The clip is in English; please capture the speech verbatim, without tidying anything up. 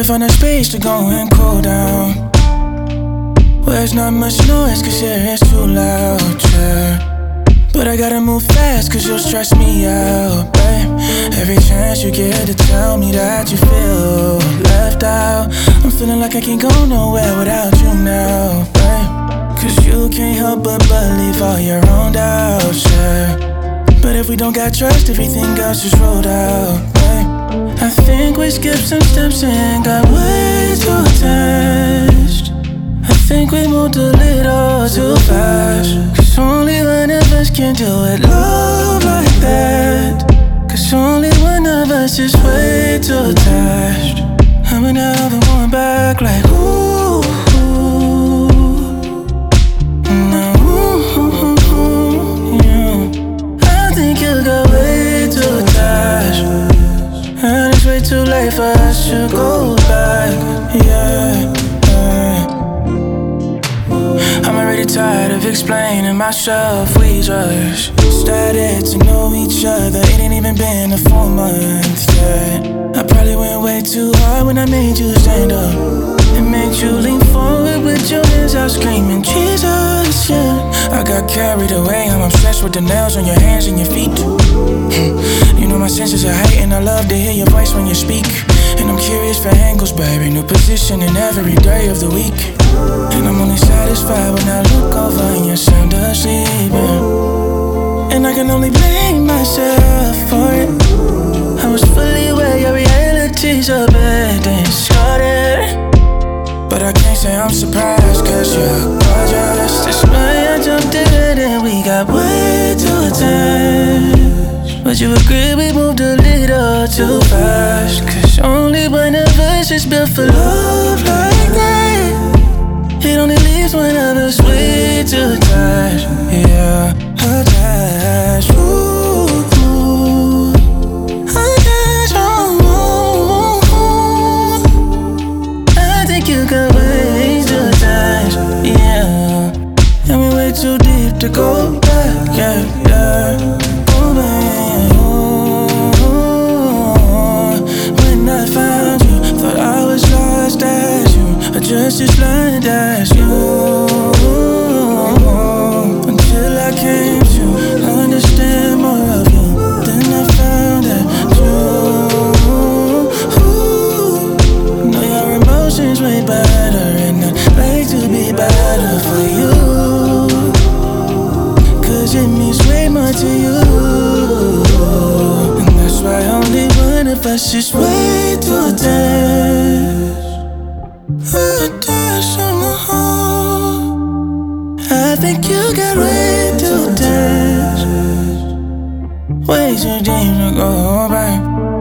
to find a space to go and cool down, where there's not much noise cause here it's too loud, yeah. But I gotta move fast cause you'll stress me out, babe. Every chance you get to tell me that you feel left out, I'm feeling like I can't go nowhere without you now, babe. Cause you can't help but believe all your own doubts, yeah. But if we don't got trust, everything else is rolled out, babe. I think we skipped some steps and got way too attached. I think we moved a little too fast, cause only one of us can do it love like that. Cause only one of us is way too attached. I'm now the one back like ooh, ooh. Now ooh, ooh, ooh, yeah. I think you got way too attached, and it's way too late for us to go back, yeah. I'm already tired of explaining myself. We just started to know each other. It ain't even been a full month yet. I probably went way too hard when I made you stand up and made you lean forward with your hands out screaming Jesus, yeah. I got carried away, I'm obsessed with the nails on your hands and your feet. You know my senses are heightened, I love to hear your voice when you speak. And I'm curious for angles, baby, new positioning every day of the week. And I'm only satisfied when I look over and you're sound asleep, yeah. And I can only blame myself for it. I was fully aware your reality's a bad thing started. But I can't say I'm surprised cause you're gorgeous. That's why I jumped in and we got way too attached. But you agree we moved a little too fast, cause only one of us is built for love like that. It only leaves one of us way too attached, yeah. Attached, ooh, ooh. Attached, ooh, ooh. I think you got way too attached, yeah. And we way too deep to go back, yeah, yeah. Oh man, ooh. When I found you, thought I was lost as you, or just as blind as you. Until I came to understand more of you, then I found that you know your emotions way better, and I'd like to be better for you, cause it means way more to you. And that's why only one of us is way too attached. Attached on the whole. I think you got way too attached, way too deep to go back.